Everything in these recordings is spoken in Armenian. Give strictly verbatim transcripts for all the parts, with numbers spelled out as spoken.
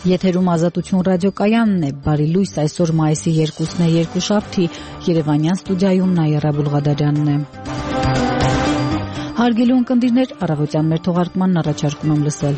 Եթերում Ազատություն ռադիոկայանն է, բարի լույս, այսօր մայիսի երկուսն է, երկուշաբթի, Երևանյան ստուդիայում Նաիրա Բուլղադարյանն է։ Հարգելի ունկնդիրներ, առավոտյան մեր թողարկմանն առաջարկում եմ լսել։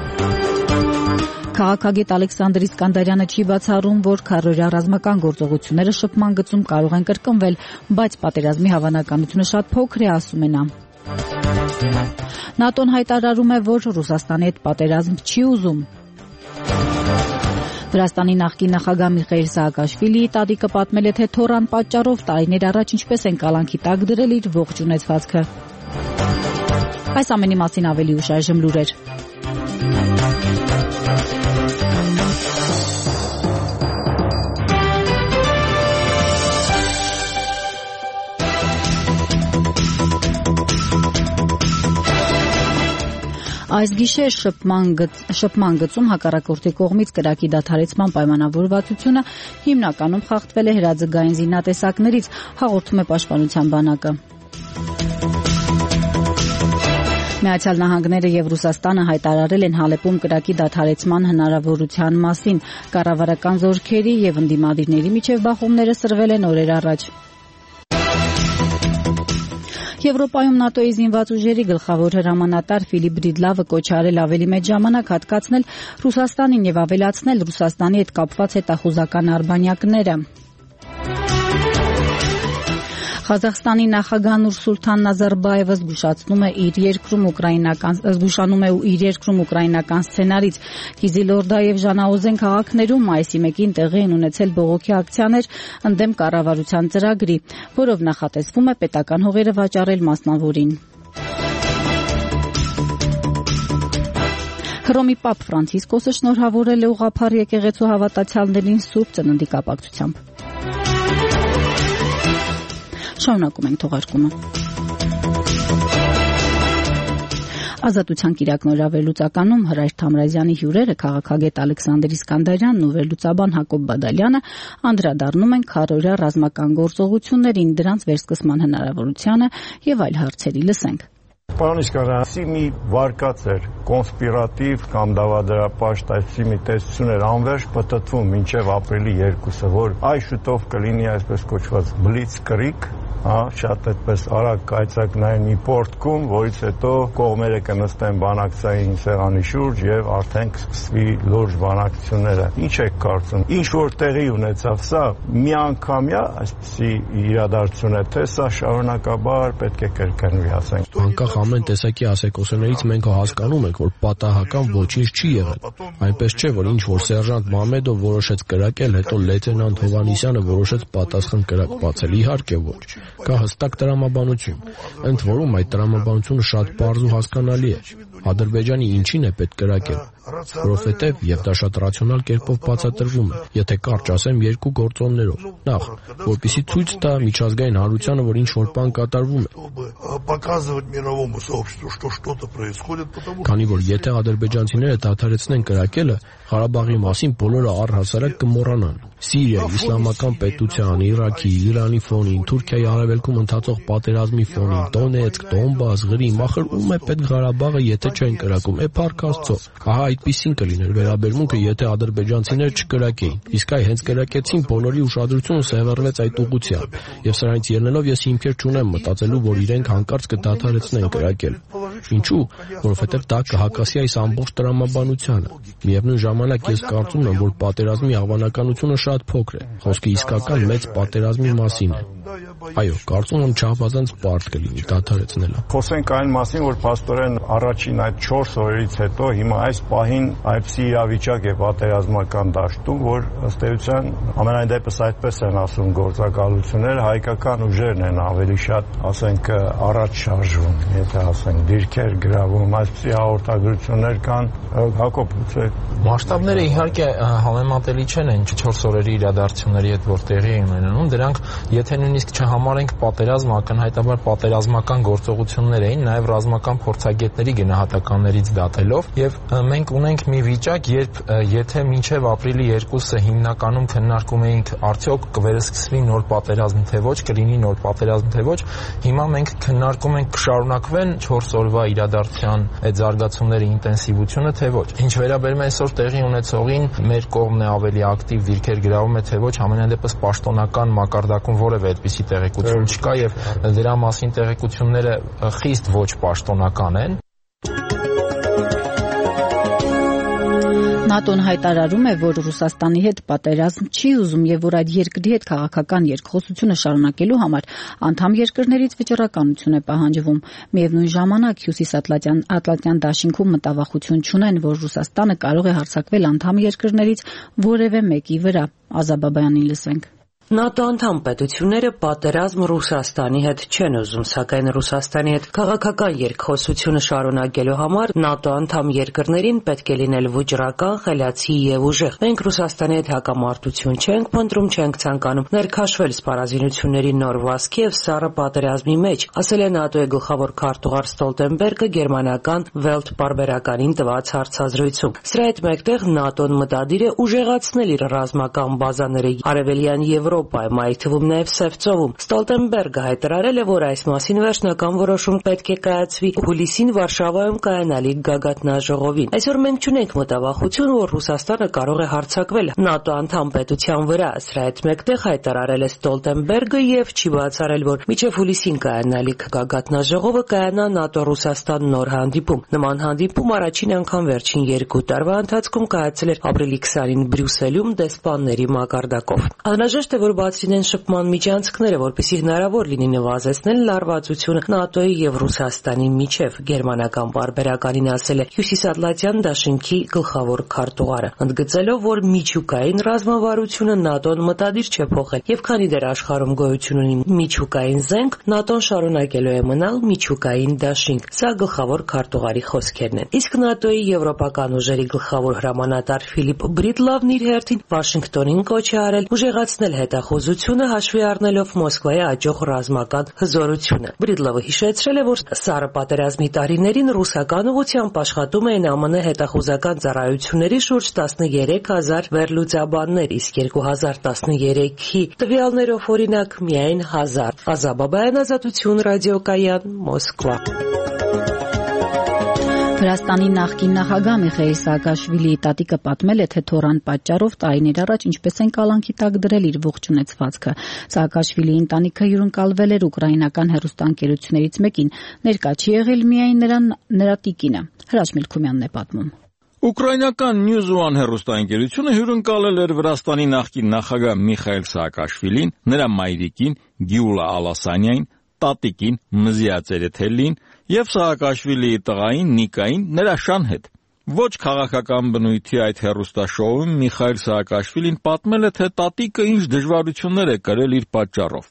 Քաղաքագետ Ալեքսանդր Իսկանդարյանը չի բացառում, որ քառօրյա ռազմական գործողությունները շփման գծում կարող են կրկնվել, բայց պատերազմի հավանականությունը շատ փոքր է, ասում է նա։ ՆԱՏՕ-ն հայտարարում է, որ Ռուսաստանի հետ պատերազմ չի ուզում։ Վրաստանի նախկին նախագահ Միխայիլ Սահակաշվիլիի տատիկը պատմել է, թե թորան պատճառով տարիներ առաջ ինչպես են կալանքի տակ դրել իր ողջ ունեցվածքը։ Այս ամենի մասին ավելի ուշ այժմ լուրեր։ Այս գիշեր շփման, գծ, շփման գծում հակառակորդի կողմից կրակի դադարեցման պայմանավորվածությունը հիմնականում խախտվել է հրաձգային զինատեսակներից, հաղորդում է Պաշտպանության բանակը։ Միացյալ Նահանգները եւ Ռուսաստանը հայտարարել են Հալեպում կրակի դադարեցման հնարավորության մասին։ Կառավարական զորքերի եւ ընդդիմադիրների միջև բախումները սրվել են օրեր առաջ։ Եվրոպայում ՆԱՏՕ-ի զինված ուժերի գլխավոր հրամանատար Ֆիլիպ Բրիդլավը կոչ արել ավելի մեծ ժամանակ հատկացնել Ռուսաստանին եւ ավելացնել Ռուսաստանի հետ կապված հետախուզական արբանյակները։ Ղազախստանի նախագահ Նուրսուլթան Նազարբաևը զգուշացնում է իր երկրում ուկրաինական զգուշանում է իր երկրում ուկրաինական սցենարից։ Կիզիլորդա եւ Ժանաուզեն քաղաքներում մայիսի մեկին տեղի են ունեցել բողոքի ակցիաներ ընդդեմ կառավարության ծրագրի, որով նախատեսվում է պետական հողերը վաճառել մասնավորին։ Հռոմի Պապ Ֆրանցիսկոսը շնորհավորել է ուղղափառ եկեղեցու հավատացյալներին Սուրբ Ծննդի կապակցությամբ։ Շարունակում ենք թողարկումը։ Ազատության կիրակն օրավերլուծականում Հրայր Թամրազյանի հյուրերը քաղաքագետ Ալեքսանդր Իսկանդարյանն ու վերլուծաբան Հակոբ Բադալյանը անդրադառնում են քառօրյա ռազմական գործողություններին, դրանց վերսկսման հնարավորությանը եւ այլ հարցերի։ Լսենք։ Պարոն Իսկանդարյան, մի վարկած էր կոնսպիրատիվ կամ դավադրապաշտ այսպիսի մի տեսություն էր անվերջ պտտվում մինչև ապրիլի երկուսը, որ այս շուտով կլինի այսպես կոչված բլիցկրիկ, հա, շատ այդպես արագ կայծակնային մի պորտկում, որից հետո կողմերը կնստեն բանակցային սեղանի շուրջ եւ արդեն կսկսվի լուրջ բանակցությունները։ Ինչ եք կարծում, ինչ որ տեղի ունեցավ սա միանգամյա այսպիսի իրադարձություն է, թե սա շարունակաբար պետք է կրկնվի, ասենք։ Անկախ ամեն տեսակի ասեկոսներից մենք հասկանում ենք, որ պատահական ոչինչ չի եղել։ Այնպես չէ, որ ինչ որ սերժանտ Մամեդով որոշեց կրակել, հետո լեյտենանտ Հովհաննիսյանը որոշեց պատասխան կրակ բացել։ Իհարկե ոչ։ Կա հստակ տրամաբանություն։ Ընդ որում այդ տրամաբանությունը շատ պարզ ու հասկանալի է։ Ադրբեջանի ինչին է պետք կրակել, որովհետև եւ դա շատ ռացիոնալ կերպով բացատրվում է, եթե կարճ ասեմ երկու գործոններով։ Նախ, որպեսզի ցույց տա միջազգային հանրությանը, որ ինչ որ բան կատարվում է։ Քանի որ եթե ադրբեջանցիները դադարեցնեն կրակելը, Ղարաբաղի մասին բոլորը առհասարակ կմոռանան։ Սիրիայի, Իսլամական պետության, Իրաքի, Իրանի ֆոնին, Թուրքիայի արևելքում ընթացող պատերազմի ֆոնին, Դոնեցկ, Դոնբաս, Ղրիմ, ախր ում է պետք Ղարաբաղը, եթե չեն կրակում։ Է փառք Աստծո։ Ահա այդպեսին կլիներ վերաբերմունքը, եթե ադրբեջանցիները չկրակեին։ Իսկ այ հենց կրակեցին, բոլորի ուշադրությունը սևեռվեց այդ ուղղությամբ։ Եվ սրանից ելնելով ես հիմքեր չունեմ մտածելու, որ իրենք հանկարծ կդադարեցնեն կրակել։ Ինչու՞, որովհետև դա կհակասի այս ամբողջ տրամաբանությանը։ Միևնույն ժամանակ ես կարծում եմ, որ պատերազմի հավանականությունը շատ փոքր է։ Խոսքը իսկական մեծ պատերազմի մասին է։ Այո, կարծում եմ չափազանց բարդ կլինի դադարեցնելը։ Խոսենք այն մասին, որ փաստորեն առաջին այդ չորս օրերից հետո հիմա այս պահին այդպիսի իրավիճակ է պատերազմական դաշտում, որ ըստ էության ամենայն դեպս այդպես են ասում գործակալությունները, հայկական ուժերն են ավելի շատ, ասենք, առաջ շարժվում, եթե ասենք դիրքեր գրավում, այսպիսի հաղորդագրություններ կան։ Հակոբ, մասշտաբները իհարկե համեմատելի չեն այն չորս օրերի իրադարձությունների հետ, որ տեղի են ունենում, դրանք եթե նույնիսկ համարենք պատերազմ ակնհայտաբար պատերազմական գործողություններ էին, նաև ռազմական փորձագետների գնահատականներից դատելով, եւ մենք ունենք մի վիճակ, երբ եթե մինչև ապրիլի երկուսը հիմնականում քննարկում էինք արդյոք կվերսկսվի նոր պատերազմ թե ոչ, կլինի նոր պատերազմ թե ոչ, հիմա մենք քննարկում ենք կշարունակվեն չորս օրվա իրադարձության այդ զարգացումների ինտենսիվությունը թե ոչ։ Ինչ վերաբերում է այսօր տեղի ունեցողին, մեր կողմն է ավելի ակտիվ դիրքեր գրավում է թե ոչ, ամենադեպս պաշտոնական մակարդակում որևէ այդպիսի տեղեկություն չկա եւ դրա մասին տեղեկությունները խիստ ոչ պաշտոնական են։ ՆԱՏՕ-ն հայտարարում է, որ Ռուսաստանի հետ պատերազմ չի ուզում եւ որ այդ երկրի հետ քաղաքական երկխոսությունը շարունակելու համար անդամ երկրներից վճռականություն է պահանջվում։ Միևնույն ժամանակ Հյուսիսատլանտյան Ատլանտյան դաշինքում մտավախություն չունեն, որ Ռուսաստանը կարող է հարձակվել անդամ երկրներից որևէ մեկի վրա։ Ազաբաբյանին լսենք։ ՆԱՏՕ անդամ պետությունները պատերազմ Ռուսաստանի հետ չեն ուզում, սակայն Ռուսաստանի հետ քաղաքական երկխոսությունը շարունակելու համար ՆԱՏՕ անդամ երկրներին պետք է լինել վճռական, խելացի եւ ուժեղ։ Մենք Ռուսաստանի հետ հակամարտություն չենք փնտրում, չենք ցանկանում ներքաշվել սպառազինությունների նոր վազքի եւ սառը պատերազմի մեջ, ասել է ՆԱՏՕ-ի գլխավոր քարտուղար Ստոլտենբերգը գերմանական Welt պարբերականին տված հարցազրույցում։ Սրա հետ մեկտեղ ՆԱՏՕ-ն մտադիր է ուժեղացնել իր ռազմական բազաները արևելյան եւ Եվրոպայում, այդ թվում նաև Սևծովում։ Ստոլտենբերգը հայտարարել է, որ այս մասին վերջնական որոշում պետք է կայացվի հուլիսին Վարշավայում կայանալիք գագաթնաժողովին։ Այսօր մենք չունենք մտավախություն, որ Ռուսաստանը կարող է հարձակվել ՆԱՏՕ անդամ պետության վրա։ Սրա հետ մեկտեղ հայտարարել է Ստոլտենբերգը եւ չի բացառել, որ մինչեւ հուլիսին կայանալիք գագաթնաժողովը կայանա ՆԱՏՕ-Ռուսաստան նոր հանդիպում։ Նման հանդիպում առաջին անգամ վերջին երկու տարվա ընթացքում կայացել էր ապրիլի քսանին Բրյուսելում դեսպանների մակարդակով։ Անհրաժեշտ է, որ բաց լինեն շփման միջանցքները, որպեսզի հնարավոր լինի նվազեցնել լարվածությունը ՆԱՏՕ-ի եւ Ռուսաստանի միջև, գերմանական պարբերականին ասել է Հյուսիսատլանտյան դաշինքի գլխավոր քարտուղարը, ընդգծելով, որ միջուկային ռազմավարությունը ՆԱՏՕ-ն մտադիր չէ փոխել, եւ քանի դեռ աշխարհում գոյություն ունի միջուկային զենք, ՆԱՏՕ-ն շարունակելու է մնալ միջուկային դաշինք։ Սա գլխավոր քարտուղարի խոսքերն են։ Իսկ ՆԱՏՕ-ի եվրոպական ուժերի գլխավոր հրամանատար Ֆիլիպ Բրիդլավն իր հերթին Վաշինգտոնին կոչ է արել ուժեղացնել հետախուզությունը հաշվի առնելով Մոսկվայի աճող ռազմական հզորությունը։ Բրիդլովը հիշեցրել է, որ սառը պատերազմի տարիներին ռուսական ուղղությամբ աշխատում էին ԱՄՆ հետախուզական ծառայությունների շուրջ տասներեք հազար վերլուծաբաններ, իսկ երկու հազար տասներեքի տվյալներով օրինակ միայն հազար։ Ազաբաբայան, Ազատություն, ռադիոկայան, Մոսկվա։ Վրաստանի նախկին նախագահ Միխայիլ Սաակաշվիլիի տատիկը պատմել է, թե թորան պատճառով տարիներ առաջ ինչպես են կալանքի տակ դրել իր ողջ ունեցվածքը։ Սաակաշվիլիի ընտանիքը հյուրընկալվել էր ուկրաինական հեռուստաընկերություններից մեկին, ներկա չի եղել միայն նրան նրա տիկինը։ Հրաչ Մելքումյանն է պատմում։ Ուկրաինական News One հեռուստաընկերությունը հյուրընկալել էր Վրաստանի նախկին նախագահ Միխայիլ Սաակաշվիլին, նրա մայրիկին Գյուլա Ալասանյային, տատիկին Մզիա Ցերեթելին եւ Սաակաշվիլիի տղային Նիկային նրա շան հետ։ Ոչ քաղաքական բնույթի այդ հեռուստաշոուում Միխայիլ Սաակաշվիլին պատմել է, թե տատիկը ինչ դժվարություններ է կրել իր պատճառով։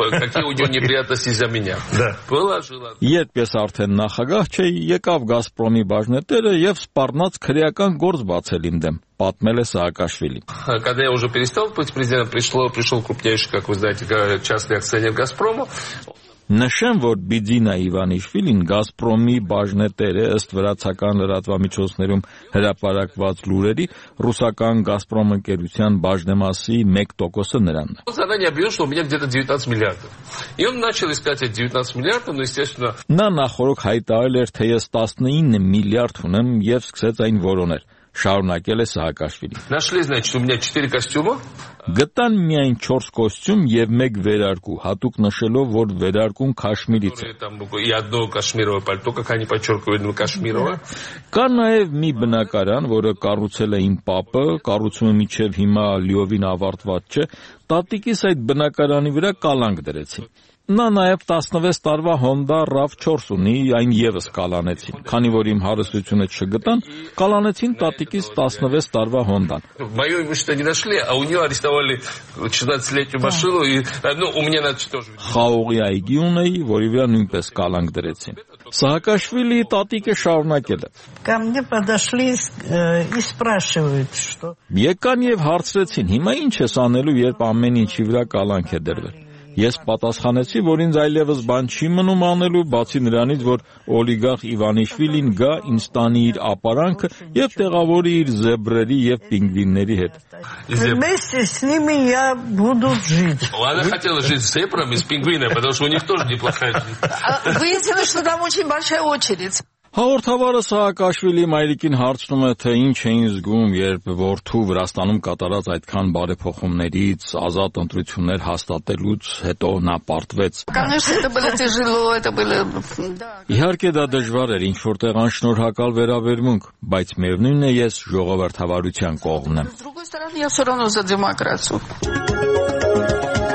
Երբ ես արդեն նախագահ չէի, եկավ Գազպրոմի բաժնետերը եւ սպառնաց քրեական գործ բացել իմ դեմ, պատմել է Սաակաշվիլին։ Когда я уже перестал быть президентом, пришло пришел крупнейший, как вы знаете, частный акционер Газпрома. Նշեմ, որ Բիդինա Իվանիշվիլին Գազպրոմի բաժնետեր է, ըստ վրացական լրատվամիջոցներում հրապարակված լուրերի, ռուսական Գազպրոմ ընկերության բաժնեմասի մեկ տոկոսը նրանն է։ Он заранее объявил, что у меня где-то девятнадцать миллиардов. И он начал искать эти девятнадцать миллиардов, но, естественно... Նա նախորդ հայտարարել էր, թե ես տասնինը միլիարդ ունեմ եւ սկսեց այն որոնել։ Շարունակել է Սաակաշվիլին։ Нашли, значит, у меня четыре костюма. Գտան միայն չորս կոստյում եւ մեկ վերարկու, հատուկ նշելով, որ վերարկուն քաշմիրից է։ И одно кашмировое пальто, как они подчеркивают, кашмировое. Կա նաեւ մի բնակարան, որը կառուցել է իմ պապը, կառուցումը միջև հիմա լիովին ավարտված չէ, տատիկիս այդ բնակարանի վրա կալանք դրեցին։ Նա նաև տասնվեց տարվա Honda RAV four ունի, այն եւս կալանեցին։ Քանի որ իմ հարստությունը չգտան, կալանեցին տատիկից տասնվեց տարվա Honda-ն։ Моё имущество не нашли, а у неё арестовали шестнадцатилетнюю машину, и ну у меня надо тоже. Խաղողի այգի ունեի, որի վրա նույնպես կալանք դրեցին։ Սաակաշվիլիի տատիկը շարունակել է։ Ко мне подошли и спрашивают, что. Եկան եւ հարցրեցին, հիմա ինչ ես անելու, երբ ամեն ինչի վրա կալանք է դրվել։ Ես պատասխանեցի, որ ինձ այլևս բան չի մնում անելու, բացի նրանից, որ օլիգարխ Իվանիշվիլին գա, ինձ տանի իր ապարանքը եւ տեղավորի իր զեբրերի եւ պինգվինների հետ։ Вместе с ними я буду жить. Она хотела жить с зебрами, с пингвинами, потому что у них тоже неплохая жизнь. Выяснилось, что там очень большая очередь. Հաղորդավարը Սահակաշվիլի մայրիկին հարցնում է, թե ինչ էին զգում, երբ որդու Վրաստանում կատարած այդքան բարեփոխումներից, ազատ ընտրություններ հաստատելուց հետո նա պարտվեց։ Իհարկե դա դժվար էր, ինչ որտեղ անշնորհակալ վերաբերմունք, բայց միևնույնն է, ես ժողովրդավարության կողմն եմ։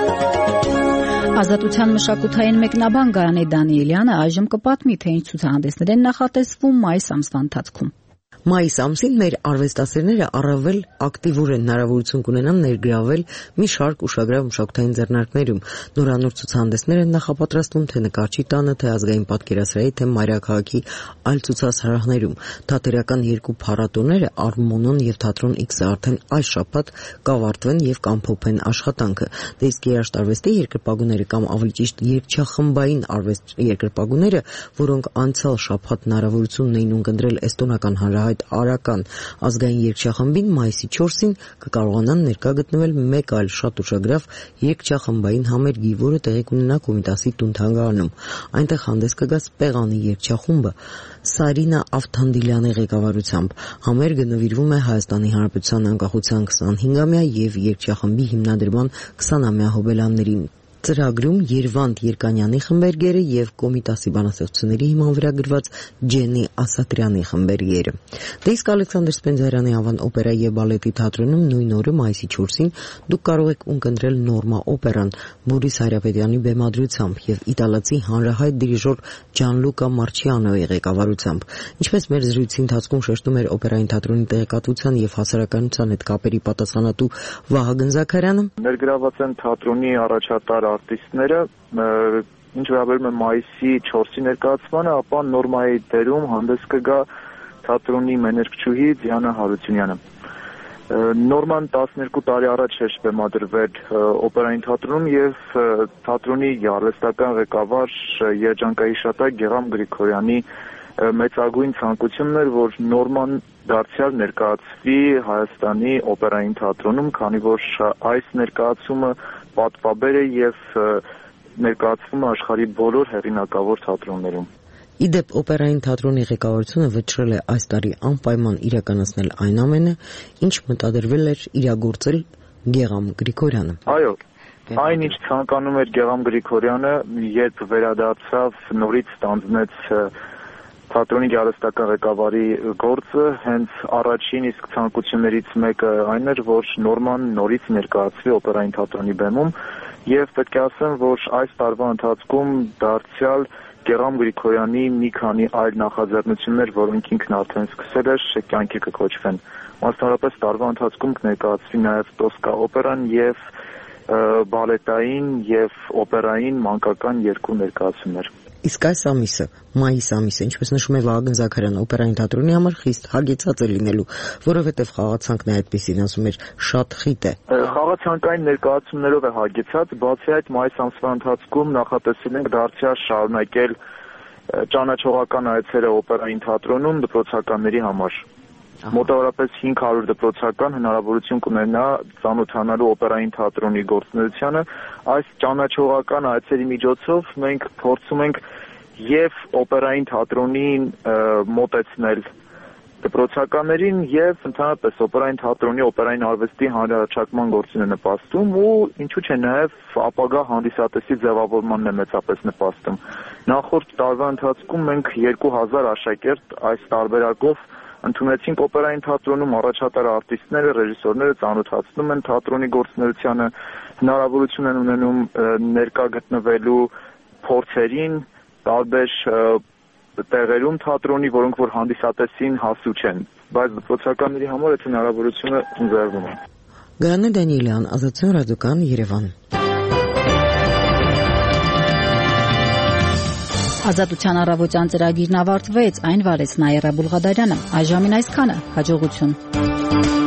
Ազատության մշակութային մեկնաբան Գայանե Դանիելյանը այժմ կպատմի, թե ինչ ցուցահանդեսներ են նախատեսվում մայիս ամսվա ընթացքում։ Մայիս ամսին մեր արվեստասերները առավել ակտիվորեն հնարավորություն կունենան ներգրավել մի շարք ուշագրավ մշակութային ձեռնարկներում։ Նորանոր ցուցահանդեսներ են նախապատրաստվում թե նկարչի տանը, թե ազգային պատկերասրահի, թե մայրաքաղաքի այլ ցուցասրահներում։ Թատերական երկու փառատոները Արմոնոն եւ Թատրոն X-ը արդեն այս շաբաթ կավարտվեն եւ կամփոփեն աշխատանքը։ Դե իսկ երաժշտարվեստի երկրպագուները կամ ավելի ճիշտ երգչախմբային արվեստ երկրպագուները, որոնք անցյալ շաբաթ հնարավորություն ունեին ունկնդրել էստոնական հանրահայտ Արական ազգային երգչախմբին մայիսի չորսին կկարողանան ներկա գտնվել մեկ այլ շատ ուշագրավ երգչախմբային համերգի, որը տեղի կունենա Կոմիտասի տուն-թանգարանում։ Այնտեղ հանդես կգա Սպեղանի երգչախումբը Սարինա Ավթանդիլյանի ղեկավարությամբ։ Համերգը նվիրվում է Հայաստանի Հանրապետության անկախության քսանհինգամյա եւ երգչախմբի հիմնադրման քսանամյա հոբելյաններին։ Ծրագրում Երվանդ Երկանյանի խմբերգերը եւ Կոմիտասի բանաստեղծությունների հիման վրա գրված Ջենի Ասատրյանի խմբերգերը։ Դե իսկ Ալեքսանդր Սպենդիարյանի անվան օպերա եւ բալետի թատրոնում նույն օրը մայիսի չորսին դուք կարող եք ունկնդրել Նորմա օպերան Բորիս Հայրապետյանի բեմադրությամբ եւ իտալացի հանրահայտ դիրիժոր Ջանլուկա Մարչիանոյի ղեկավարությամբ։ Ինչպես մեր զրույցի ընթացքում շեշտում էր օպերային թատրոնի տեղեկատվության եւ հասարակայնության հետ կապերի պատասխանատու Վահագն Զաքարյանը, ներգրաված են թատրոնի առաջատար արտիստները, ինչ վերաբերում է մայիսի չորսի ներկայացմանը, ապա Նորմայի դերում հանդես կգա թատրոնի մեներկչուհի Դիանա Հարությունյանը։ Նորման տասներկու տարի առաջ էր բեմադրվել օպերային թատրոնում եւ թատրոնի արվեստական ղեկավար երջանկահիշատակ Գեղամ Գրիգորյանի մեծագույն ցանկությունն էր, որ Նորման դարձյալ ներկայացվի Հայաստանի օպերային թատրոնում, քանի որ այս ներկայացումը պատվաբեր է եւ ներկայացվում է աշխարհի բոլոր հեղինակավոր թատրոններում։ Իդեպ օպերային թատրոնի ղեկավարությունը վճռել է այս տարի անպայման իրականացնել այն ամենը, ինչ մտադրվել էր իրագործել Գեղամ Գրիգորյանը։ Այո, այն ինչ ցանկանում էր Գեղամ Գրիգորյանը, երբ վերադարձավ, նորից ստանձնեց թատրոնի գեղարվեստական ղեկավարի գործը, հենց առաջին իսկ ցանկություններից մեկը այն էր, որ Նորման նորից ներկայացվի օպերային թատրոնի բեմում, եւ պետք է ասեմ, որ այս տարվա ընթացքում դարձյալ Գեղամ Գրիգորյանի մի քանի այլ նախաձեռնություններ, որոնք ինքն արդեն սկսել էր, կյանքի կկոչվեն։ Մասնավորապես տարվա ընթացքում կներկայացվի նաեւ Տոսկա օպերան եւ բալետային եւ օպերային մանկական երկու ներկայացումներ։ Իսկ այս ամիսը, մայիս ամիսը, ինչպես նշում է Վահագն Զաքարյանը, օպերային թատրոնի համար խիստ հագեցած է լինելու, որովհետև խաղացանկն է այդպեսին, ասում էր, շատ խիտ է։ Խաղացանկային ներկայացումներով է հագեցած, բացի այդ մայիս ամսվա ընթացքում նախատեսել ենք դարձյալ շարունակել ճանաչողական այցերը օպերային թատրոնում դպրոցականների համար։ Մոտավորապես հինգ հարյուր դպրոցական հնարավորություն կունենա ծանոթանալու օպերային թատրոնի գործունեությանը։ Այս ճանաչողական այցերի միջոցով մենք փորձում ենք եւ օպերային թատրոնին մոտեցնել դպրոցականներին եւ ընդհանրապես օպերային թատրոնի օպերային արվեստի հանրահռչակման գործին է նպաստում ու ինչու՞ չէ նաեւ ապագա հանդիսատեսի ձևավորմանն է մեծապես նպաստում։ Նախորդ տարվա ընթացքում մենք երկու հազար աշակերտ այս տարբերակով ընդունեցինք օպերային թատրոնում, առաջատար արտիստները, ռեժիսորները ծանոթացնում են թատրոնի գործունեությանը, հնարավորություն են ունենում ներկա գտնվելու փորձերին, տարբեր տեղերում թատրոնի, որոնք որ հանդիսատեսին հասու չեն, բայց դպրոցականների համար այդ հնարավորությունը ընձեռվում է։ Գայանե Դանիելյան, Ազատություն ռադիոկայան, Երևան։ Ազատության առավոտյան ծրագիրն ավարտվեց, այն վարեց Նաիրա Բուլղադարյանը։ Այժմին այսքանը, հաջողություն։